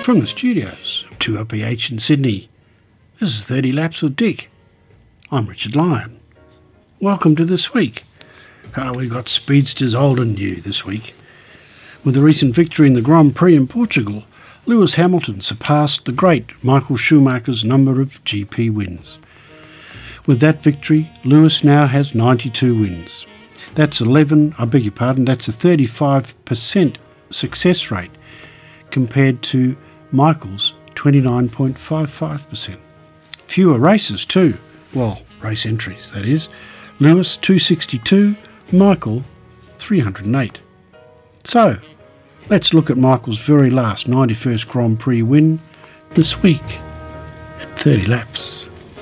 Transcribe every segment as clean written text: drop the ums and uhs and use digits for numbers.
From the studios of 2RPH in Sydney, this is 30 Laps with Dick. I'm Richard Lyon. Welcome to This Week. We've got speedsters old and new this week. With the recent victory in the Grand Prix in Portugal, Lewis Hamilton surpassed the great Michael Schumacher's number of GP wins. With that victory, Lewis now has 92 wins. That's a 35% success rate compared to Michael's 29.55%. Fewer races too. Well, race entries, that is. Lewis 262, Michael 308. So, let's look at Michael's very last 91st Grand Prix win this week at 30 laps.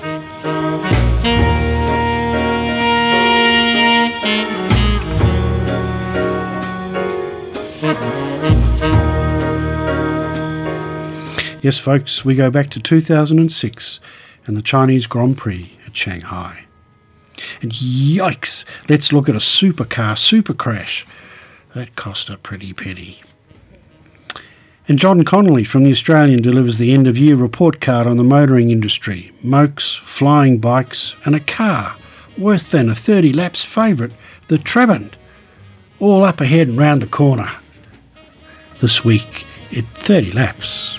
Yes, folks, we go back to 2006 and the Chinese Grand Prix at Shanghai. And yikes, let's look at a supercar super crash. That cost a pretty penny. And John Connolly from The Australian delivers the end-of-year report card on the motoring industry, mokes, flying bikes and a car worse than a 30 laps favourite, the Trabant, all up ahead and round the corner. This week at 30 laps.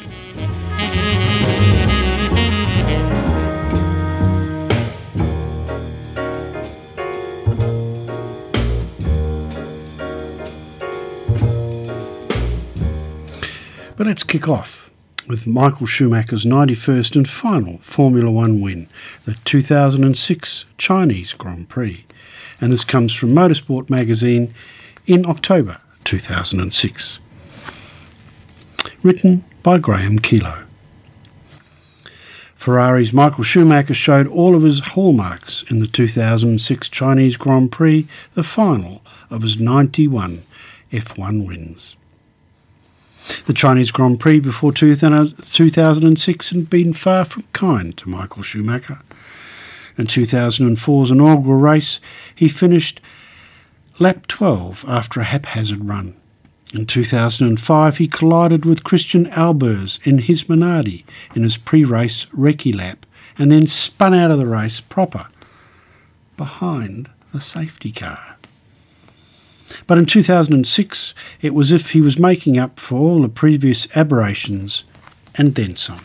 But let's kick off with Michael Schumacher's 91st and final Formula One win, the 2006 Chinese Grand Prix. And this comes from Motorsport magazine in October 2006. Written by Graham Kelo. Ferrari's Michael Schumacher showed all of his hallmarks in the 2006 Chinese Grand Prix, the final of his 91 F1 wins. The Chinese Grand Prix before 2006 had been far from kind to Michael Schumacher. In 2004's inaugural race, he finished lap 12 after a haphazard run. In 2005, he collided with Christian Albers in his Minardi in his pre-race recce lap and then spun out of the race proper, behind the safety car. But in 2006, it was as if he was making up for all the previous aberrations and then some.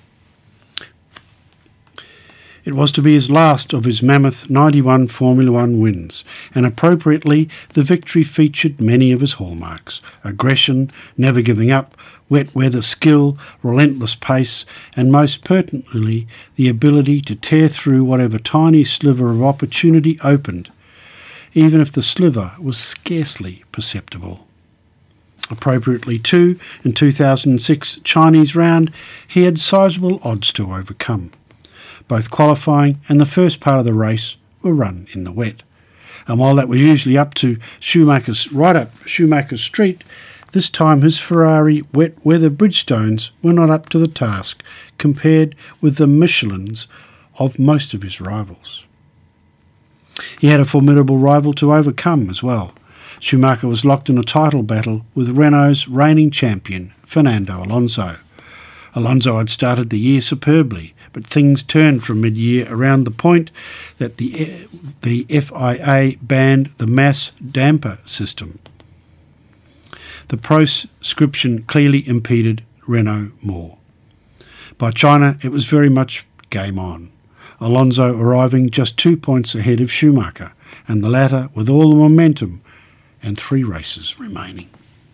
It was to be his last of his mammoth 91 Formula One wins, and appropriately the victory featured many of his hallmarks: aggression, never giving up, wet weather skill, relentless pace, and most pertinently the ability to tear through whatever tiny sliver of opportunity opened, even if the sliver was scarcely perceptible. Appropriately too, in 2006 Chinese round, he had sizable odds to overcome. Both qualifying and the first part of the race were run in the wet. And while that was usually up Schumacher's street, this time his Ferrari wet weather Bridgestones were not up to the task compared with the Michelins of most of his rivals. He had a formidable rival to overcome as well. Schumacher was locked in a title battle with Renault's reigning champion, Fernando Alonso. Alonso had started the year superbly, but things turned from mid-year around the point that the FIA banned the mass damper system. The proscription clearly impeded Renault more. By China, it was very much game on, Alonso arriving just 2 points ahead of Schumacher, and the latter with all the momentum and 3 races remaining.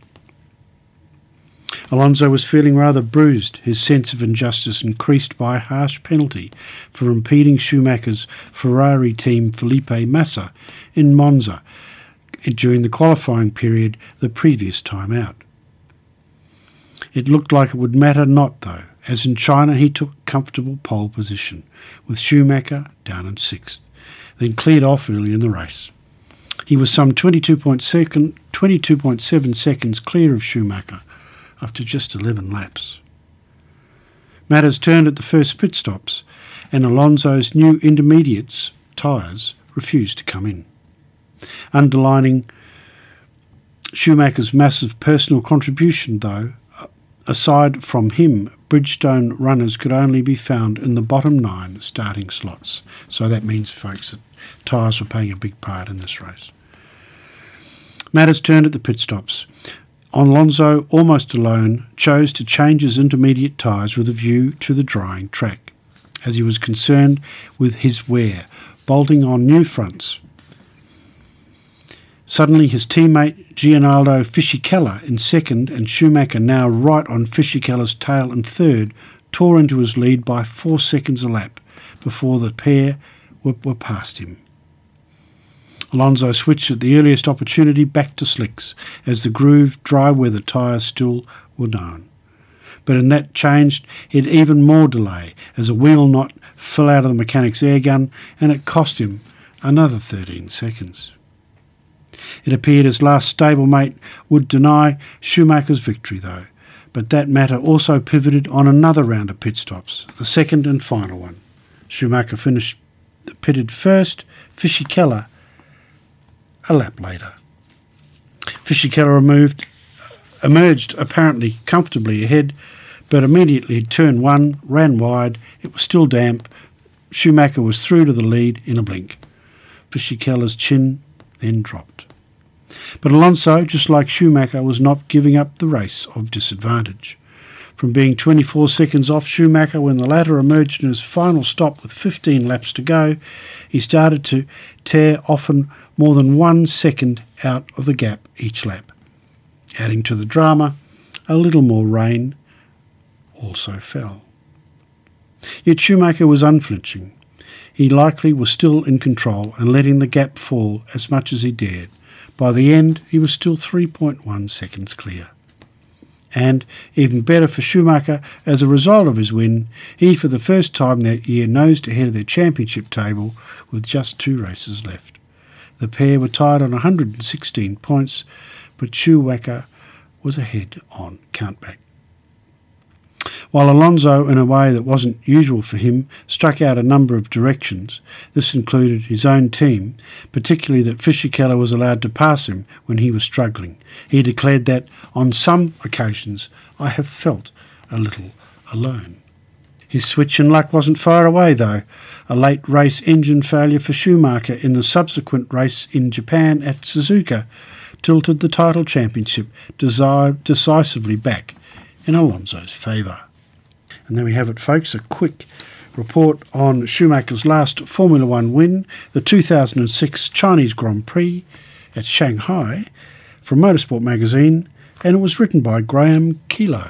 Alonso was feeling rather bruised, his sense of injustice increased by a harsh penalty for impeding Schumacher's Ferrari team Felipe Massa in Monza during the qualifying period the previous time out. It looked like it would matter not, though, as in China he took comfortable pole position, with Schumacher down in 6th, then cleared off early in the race. He was some 22.7 seconds clear of Schumacher after just 11 laps. Matters turned at the first pit stops, and Alonso's new intermediates tyres refused to come in. Underlining Schumacher's massive personal contribution, though, Aside from him, Bridgestone runners could only be found in the bottom 9 starting slots. So that means, folks, that tyres were playing a big part in this race. Matters turned at the pit stops. Alonso, almost alone, chose to change his intermediate tyres with a view to the drying track, as he was concerned with his wear, bolting on new fronts. Suddenly his teammate Gianaldo Fisichella in second and Schumacher now right on Fisichella's tail in third tore into his lead by 4 seconds a lap before the pair were past him. Alonso switched at the earliest opportunity back to slicks, as the grooved, dry-weather tyres still were known. But in that change, he had even more delay, as a wheel knot fell out of the mechanic's air gun, and it cost him another 13 seconds. It appeared his last stablemate would deny Schumacher's victory, though, but that matter also pivoted on another round of pit stops, the second and final one. Schumacher pitted first, Fisichella a lap later. Fisichella emerged apparently comfortably ahead, but immediately turn 1, ran wide. It was still damp. Schumacher was through to the lead in a blink. Fisichella's chin then dropped. But Alonso, just like Schumacher, was not giving up the race of disadvantage. From being 24 seconds off Schumacher when the latter emerged in his final stop with 15 laps to go, he started to tear often more than 1 second out of the gap each lap. Adding to the drama, a little more rain also fell. Yet Schumacher was unflinching. He likely was still in control and letting the gap fall as much as he dared. By the end, he was still 3.1 seconds clear. And, even better for Schumacher, as a result of his win, he for the first time that year nosed ahead of their championship table with just 2 races left. The pair were tied on 116 points, but Schumacher was ahead on countback. While Alonso, in a way that wasn't usual for him, struck out a number of directions, this included his own team, particularly that Fisichella was allowed to pass him when he was struggling. He declared that, on some occasions, I have felt a little alone. His switch in luck wasn't far away, though. A late race engine failure for Schumacher in the subsequent race in Japan at Suzuka tilted the title championship decisively back in Alonso's favour. And there we have it, folks, a quick report on Schumacher's last Formula One win, the 2006 Chinese Grand Prix at Shanghai, from Motorsport magazine, and it was written by Graham Kelo.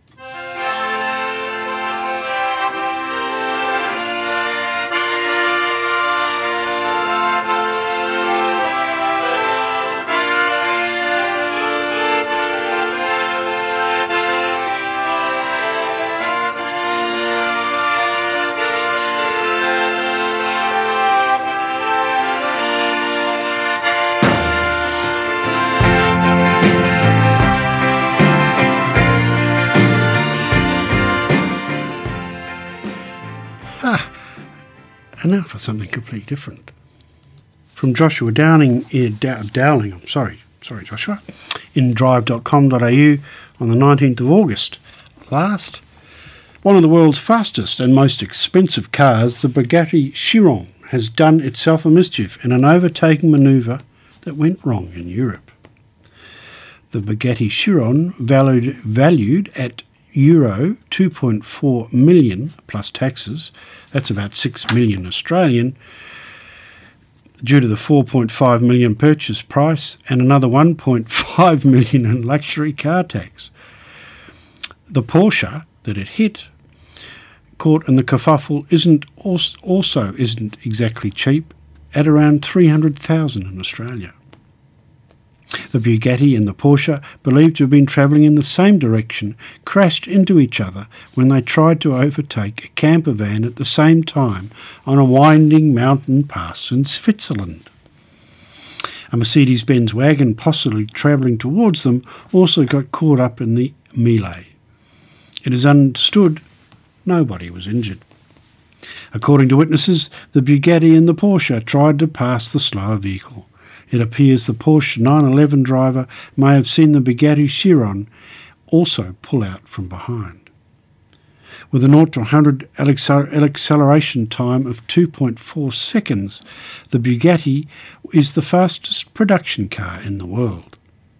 And now for something completely different. From Joshua Dowling, Joshua, in drive.com.au on the 19th of August. Last, one of the world's fastest and most expensive cars, the Bugatti Chiron, has done itself a mischief in an overtaking manoeuvre that went wrong in Europe. The Bugatti Chiron, valued at Euro 2.4 million plus taxes, that's about 6 million Australian, due to the 4.5 million purchase price and another 1.5 million in luxury car tax. The Porsche that it hit, caught in the kerfuffle, isn't exactly cheap, at around 300,000 in Australia. The Bugatti and the Porsche, believed to have been travelling in the same direction, crashed into each other when they tried to overtake a camper van at the same time on a winding mountain pass in Switzerland. A Mercedes-Benz wagon possibly travelling towards them also got caught up in the melee. It is understood nobody was injured. According to witnesses, the Bugatti and the Porsche tried to pass the slower vehicle. It appears the Porsche 911 driver may have seen the Bugatti Chiron also pull out from behind. With a 0 to 100 acceleration time of 2.4 seconds, the Bugatti is the fastest production car in the world.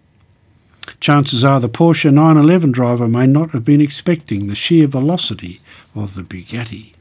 Chances are the Porsche 911 driver may not have been expecting the sheer velocity of the Bugatti.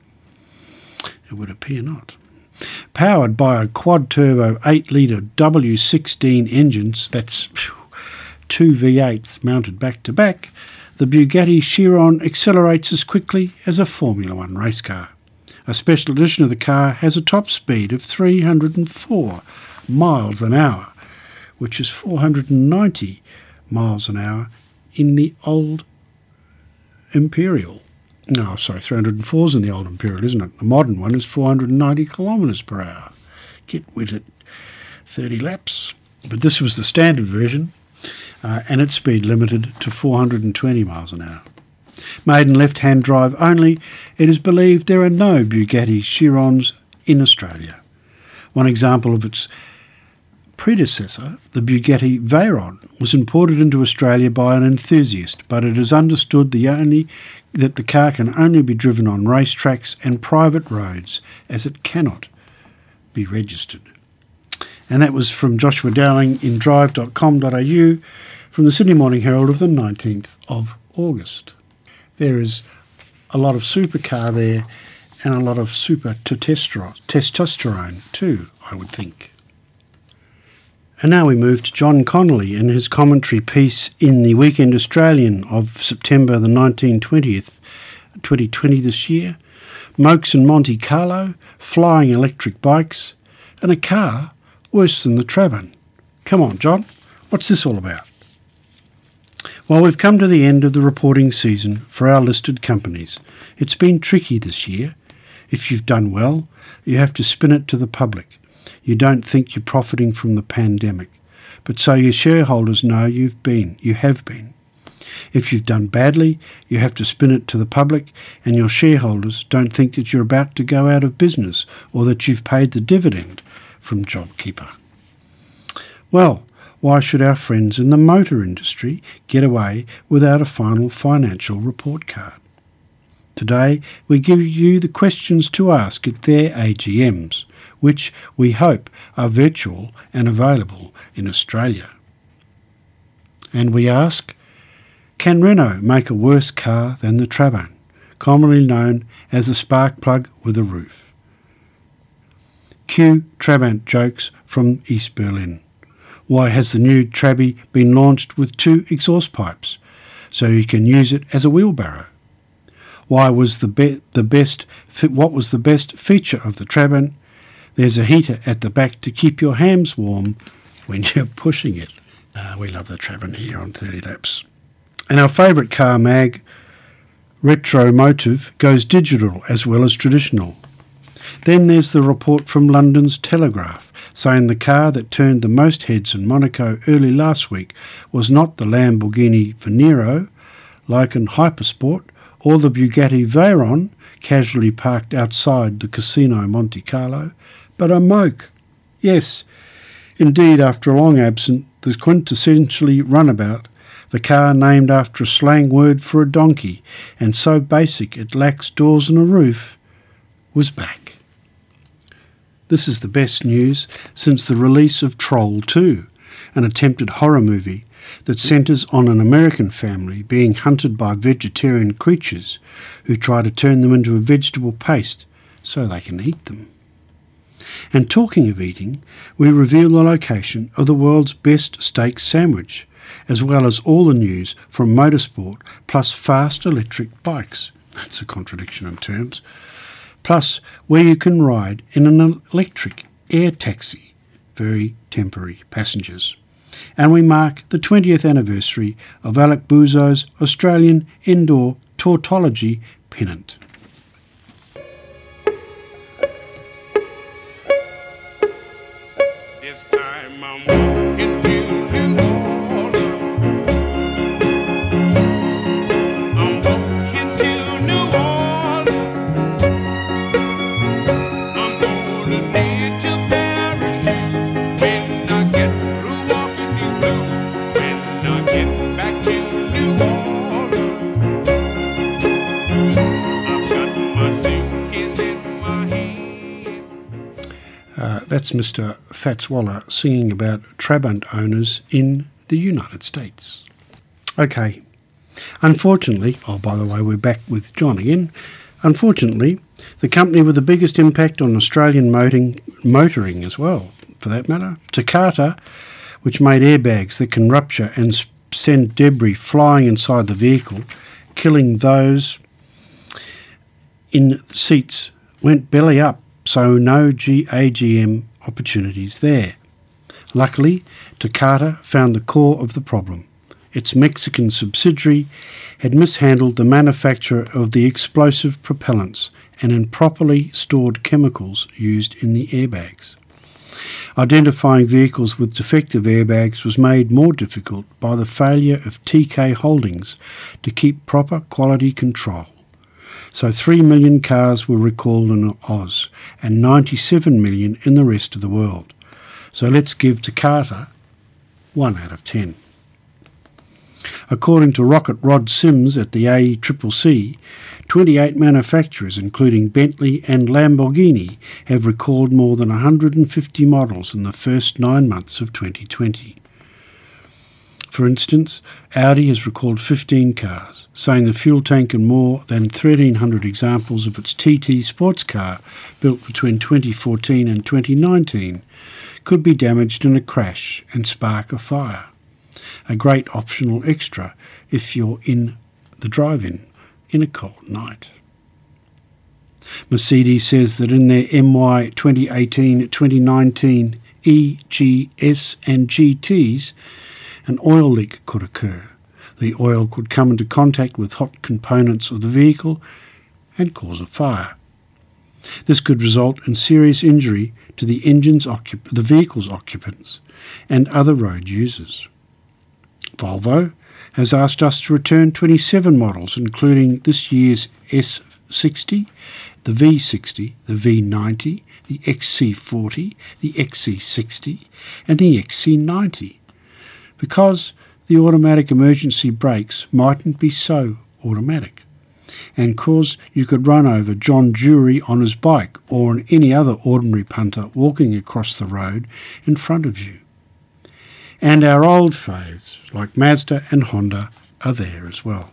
It would appear not. Powered by a quad-turbo 8-litre W16 engines, that's 2 V8s mounted back-to-back, the Bugatti Chiron accelerates as quickly as a Formula One race car. A special edition of the car has a top speed of 304 miles an hour, which is 490 miles an hour in the old Imperial. No, sorry, 304 is in the old Imperial, isn't it? The modern one is 490 kilometres per hour. Get with it, 30 laps. But this was the standard version, and its speed limited to 420 miles an hour. Made in left-hand drive only, it is believed there are no Bugatti Chirons in Australia. One example of its predecessor, the Bugatti Veyron, was imported into Australia by an enthusiast, but it is understood that the car can only be driven on racetracks and private roads, as it cannot be registered. And that was from Joshua Dowling in drive.com.au from the Sydney Morning Herald of the 19th of August. There is a lot of supercar there and a lot of super testosterone too, I would think. And now we move to John Connolly in his commentary piece in the Weekend Australian of September the 19th, 2020 this year. Mokes and Monte Carlo, flying electric bikes, and a car worse than the Trabant. Come on, John, what's this all about? Well, we've come to the end of the reporting season for our listed companies. It's been tricky this year. If you've done well, you have to spin it to the public. You don't think you're profiting from the pandemic, but so your shareholders know you have been. If you've done badly, you have to spin it to the public, and your shareholders don't think that you're about to go out of business or that you've paid the dividend from JobKeeper. Well, why should our friends in the motor industry get away without a final financial report card? Today, we give you the questions to ask at their AGMs, which we hope are virtual and available in Australia. And we ask, can Renault make a worse car than the Trabant, commonly known as a spark plug with a roof? Cue Trabant jokes from East Berlin. Why has the new Trabi been launched with 2 exhaust pipes, so you can use it as a wheelbarrow? What was the best feature of the Trabant? There's a heater at the back to keep your hams warm when you're pushing it. We love the Trabant here on 30 Laps. And our favourite car mag, Retromotive, goes digital as well as traditional. Then there's the report from London's Telegraph, saying the car that turned the most heads in Monaco early last week was not the Lamborghini Venero, Lykan Hypersport, or the Bugatti Veyron, casually parked outside the Casino Monte Carlo, but a Moke. Yes, indeed, after a long absence, the quintessentially runabout, the car named after a slang word for a donkey, and so basic it lacks doors and a roof, was back. This is the best news since the release of Troll 2, an attempted horror movie that centres on an American family being hunted by vegetarian creatures who try to turn them into a vegetable paste so they can eat them. And talking of eating, we reveal the location of the world's best steak sandwich, as well as all the news from motorsport plus fast electric bikes. That's a contradiction in terms. Plus where you can ride in an electric air taxi, very temporary passengers. And we mark the 20th anniversary of Alec Buzo's Australian Indoor Tautology pennant. This time I'm walking to New Orleans. I'm walking to New Orleans. I'm gonna need to parachute when I get through walking these blues. When I get back to New Orleans. That's Mr. Fats Waller singing about Trabant owners in the United States. Okay. Unfortunately, by the way, we're back with John again. Unfortunately, the company with the biggest impact on Australian motoring as well, for that matter, Takata, which made airbags that can rupture and send debris flying inside the vehicle, killing those in the seats, went belly up, so no AGM opportunities there. Luckily, Takata found the core of the problem. Its Mexican subsidiary had mishandled the manufacture of the explosive propellants and improperly stored chemicals used in the airbags. Identifying vehicles with defective airbags was made more difficult by the failure of TK Holdings to keep proper quality control. So 3 million cars were recalled in Oz and 97 million in the rest of the world. So let's give Takata 1 out of 10. According to Rocket Rod Sims at the ACCC, 28 manufacturers, including Bentley and Lamborghini, have recalled more than 150 models in the first 9 months of 2020. For instance, Audi has recalled 15 cars, saying the fuel tank in more than 1,300 examples of its TT sports car built between 2014 and 2019 could be damaged in a crash and spark a fire. A great optional extra if you're in the drive-in in a cold night. Mercedes says that in their MY 2018-2019 EGS and GTs, an oil leak could occur. The oil could come into contact with hot components of the vehicle and cause a fire. This could result in serious injury to the vehicle's occupants and other road users. Volvo has asked us to return 27 models, including this year's S60, the V60, the V90, the XC40, the XC60, and the XC90, because the automatic emergency brakes mightn't be so automatic, and cause you could run over John Jury on his bike or on any other ordinary punter walking across the road in front of you. And our old faves, like Mazda and Honda, are there as well.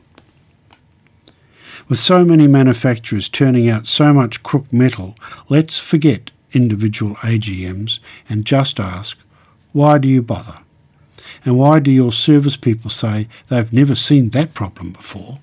With so many manufacturers turning out so much crook metal, let's forget individual AGMs and just ask, why do you bother? And why do your service people say they've never seen that problem before?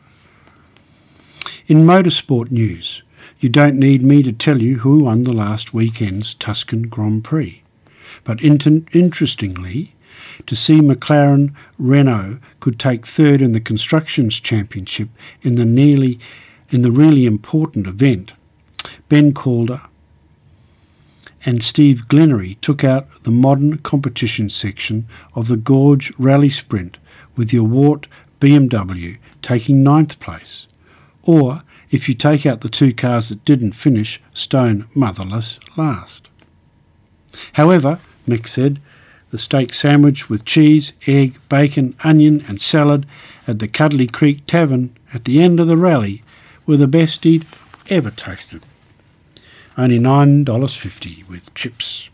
In motorsport news, you don't need me to tell you who won the last weekend's Tuscan Grand Prix. But interestingly, to see McLaren Renault could take third in the Constructors' Championship in the really important event, Ben Calder and Steve Glennery took out the modern competition section of the Gorge Rally Sprint, with the Awart BMW taking 9th place. Or, if you take out the two cars that didn't finish, Stone Motherless last. However, Mick said, the steak sandwich with cheese, egg, bacon, onion and salad at the Cuddly Creek Tavern at the end of the rally were the best he'd ever tasted. Only $9.50 with chips.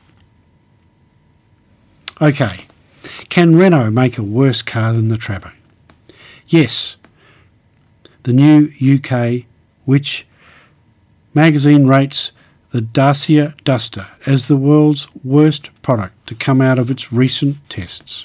Okay, can Renault make a worse car than the Trabant? Yes. The new UK, which magazine rates the Dacia Duster as the world's worst product to come out of its recent tests.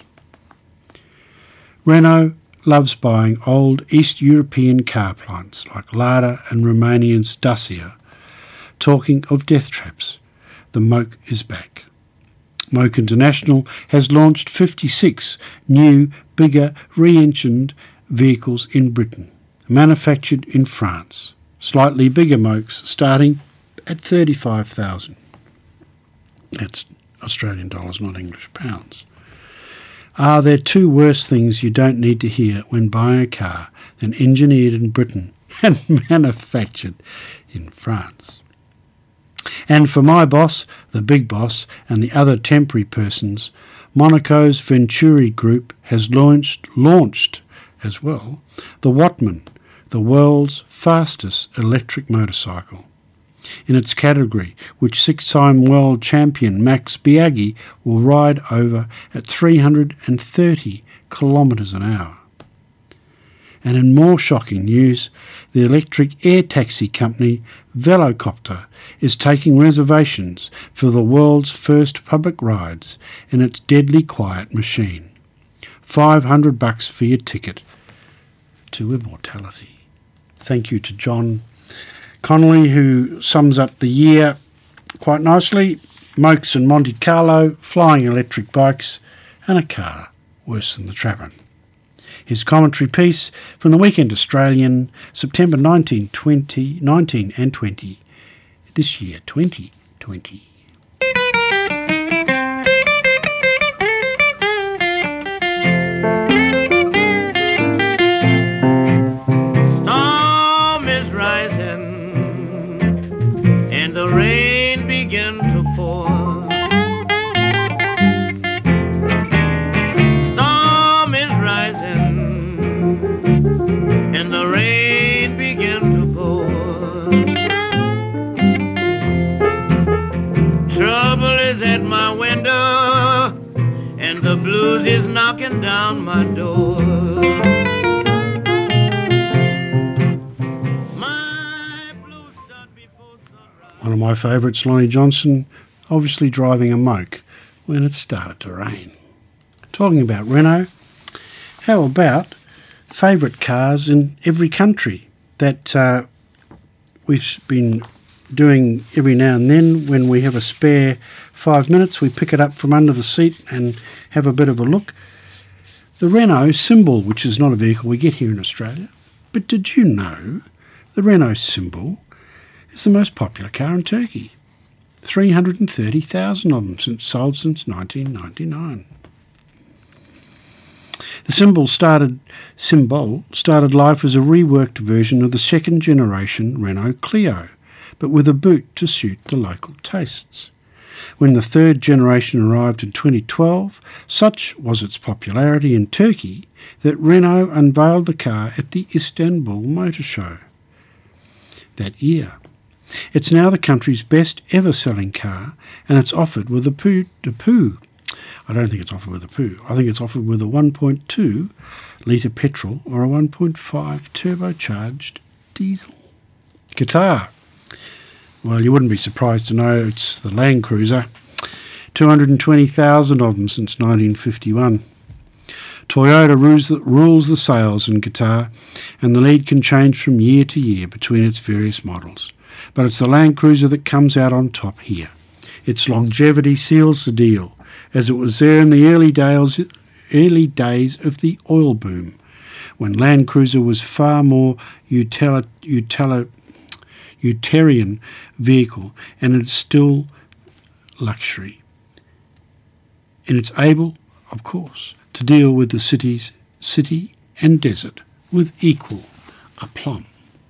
Renault loves buying old East European car plants like Lada and Romanian's Dacia. Talking of death traps, the Moke is back. Moke International has launched 56 new, bigger, re-engined vehicles in Britain, manufactured in France. Slightly bigger Mokes starting at 35,000. That's Australian dollars, not English pounds. Are there two worse things you don't need to hear when buying a car than engineered in Britain and manufactured in France? And for my boss, the big boss, and the other temporary persons, Monaco's Venturi Group has launched as well the Wattman, the world's fastest electric motorcycle. in its category, which six-time world champion Max Biaggi will ride over at 330 kilometres an hour. And in more shocking news, the electric air taxi company Velocopter is taking reservations for the world's first public rides in its deadly quiet machine. $500 for your ticket to immortality. Thank you to John Connolly, who sums up the year quite nicely. Mokes and Monte Carlo, flying electric bikes, and a car worse than the Trappin. His commentary piece from the Weekend Australian, September 19 and 20, this year, 2020. Storm is rising and the rain began to pour. Storm is rising and the rain began to pour. Trouble is at my window and the blues is knocking down my door. One of my favourites, Lonnie Johnson, obviously driving a moke when it started to rain. Talking about Renault, how about favourite cars in every country that we've been doing every now and then? When we have a spare 5 minutes, we pick it up from under the seat and have a bit of a look. The Renault symbol, which is not a vehicle we get here in Australia, but did you know the Renault symbol is the most popular car in Turkey? 330,000 of them sold since 1999. The symbol started life as a reworked version of the second generation Renault Clio, but with a boot to suit the local tastes. When the third generation arrived in 2012, such was its popularity in Turkey that Renault unveiled the car at the Istanbul Motor Show that year. It's now the country's best ever selling car, and it's offered with a poo. I don't think it's offered with a poo. I think it's offered with a 1.2 litre petrol or a 1.5 turbocharged diesel. Qatar. Well, you wouldn't be surprised to know it's the Land Cruiser. 220,000 of them since 1951. Toyota rules the sales in Qatar, and the lead can change from year to year between its various models. But it's the Land Cruiser that comes out on top here. Its longevity seals the deal, as it was there in the early days of the oil boom, when Land Cruiser was far more utilitarian vehicle, and it's still luxury. And it's able, of course, to deal with the city and desert with equal aplomb.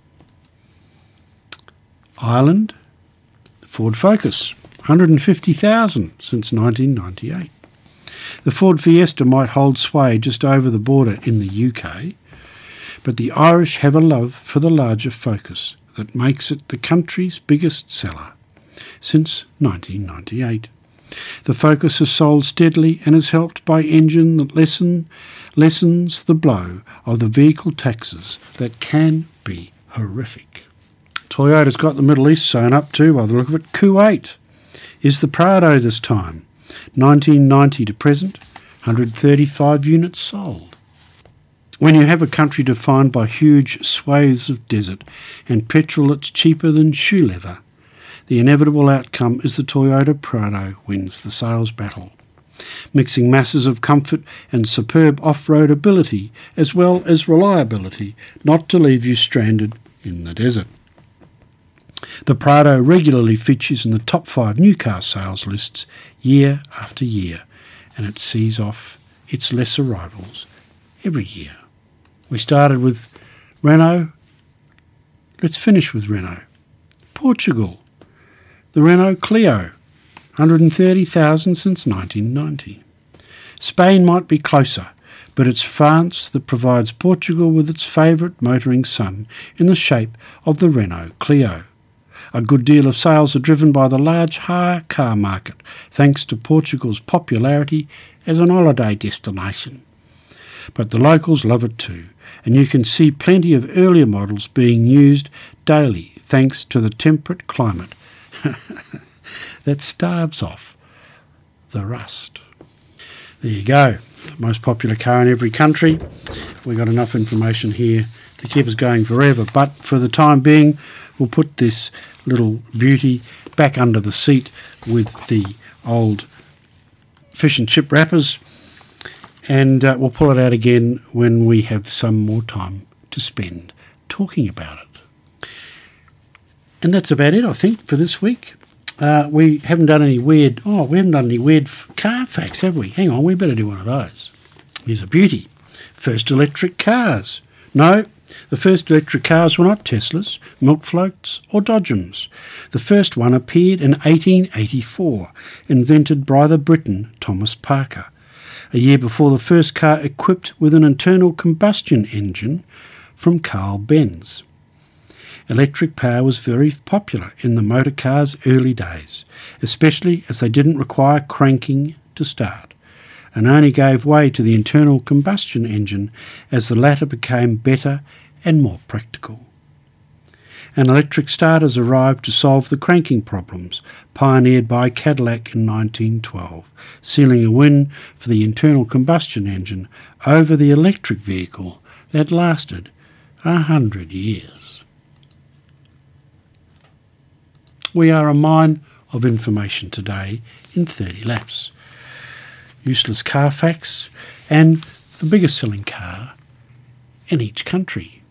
Ireland, Ford Focus, 150,000 since 1998. The Ford Fiesta might hold sway just over the border in the UK, but the Irish have a love for the larger Focus that makes it the country's biggest seller since 1998. The Focus has sold steadily and is helped by engine that lessens the blow of the vehicle taxes that can be horrific. Toyota's got the Middle East sewn up too, by the look of it. Kuwait is the Prado this time. 1990 to present, 135 units sold. When you have a country defined by huge swathes of desert and petrol that's cheaper than shoe leather, the inevitable outcome is the Toyota Prado wins the sales battle, mixing masses of comfort and superb off-road ability as well as reliability, not to leave you stranded in the desert. The Prado regularly features in the top 5 new car sales lists year after year, and it sees off its lesser rivals every year. We started with Renault. Let's finish with Renault. Portugal. The Renault Clio, 130,000 since 1990. Spain might be closer, but it's France that provides Portugal with its favourite motoring son in the shape of the Renault Clio. A good deal of sales are driven by the large hire car market, thanks to Portugal's popularity as an holiday destination. But the locals love it too, and you can see plenty of earlier models being used daily thanks to the temperate climate that starves off the rust. There you go, most popular car in every country. We've got enough information here to keep us going forever, but for the time being we'll put this little beauty back under the seat with the old fish and chip wrappers, and we'll pull it out again when we have some more time to spend talking about it. And that's about it, I think, for this week. We haven't done any weird car facts, have we? Hang on, we better do one of those. Here's a beauty. First electric cars. No, the first electric cars were not Teslas, milk floats or Dodgems. The first one appeared in 1884, invented by the Briton Thomas Parker, a year before the first car equipped with an internal combustion engine from Carl Benz. Electric power was very popular in the motor car's early days, especially as they didn't require cranking to start, and only gave way to the internal combustion engine as the latter became better and more practical. And electric starters arrived to solve the cranking problems pioneered by Cadillac in 1912, sealing a win for the internal combustion engine over the electric vehicle that lasted 100 years. We are a mine of information today in 30 laps. Useless car facts and the biggest selling car in each country.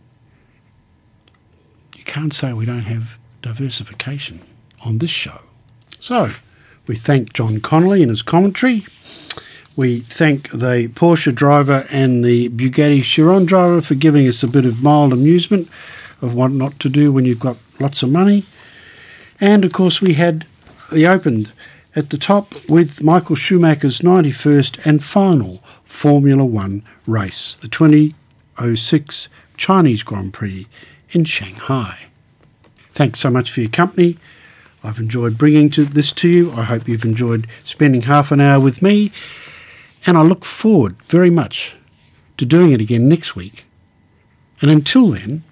You can't say we don't have diversification on this show. So, we thank John Connolly in his commentary. We thank the Porsche driver and the Bugatti Chiron driver for giving us a bit of mild amusement of what not to do when you've got lots of money. And, of course, we had the Open at the top with Michael Schumacher's 91st and final Formula One race, the 2006 Chinese Grand Prix in Shanghai. Thanks so much for your company. I've enjoyed bringing this to you. I hope you've enjoyed spending half an hour with me. And I look forward very much to doing it again next week. And until then,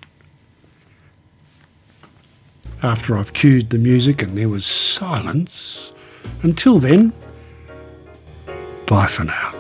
after I've cued the music and there was silence, until then, bye for now.